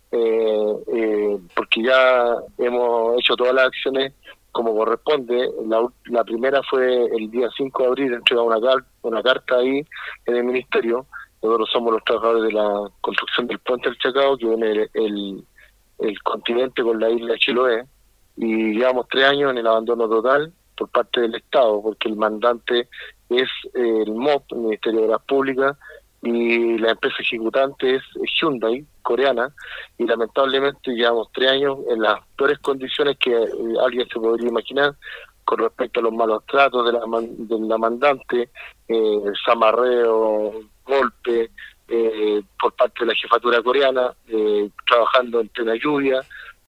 porque ya hemos hecho todas las acciones como corresponde. La primera fue el día 5 de abril, entregamos una carta ahí en el ministerio. Nosotros somos los trabajadores de la construcción del puente del Chacao, que une el continente con la isla de Chiloé, y llevamos 3 años en el abandono total por parte del Estado, porque el mandante es el MOP, el Ministerio de Obras Públicas, y la empresa ejecutante es Hyundai, coreana, y lamentablemente llevamos 3 años en las peores condiciones que alguien se podría imaginar con respecto a los malos tratos de la mandante, zamarreo, golpe, por parte de la jefatura coreana, trabajando en plena lluvia,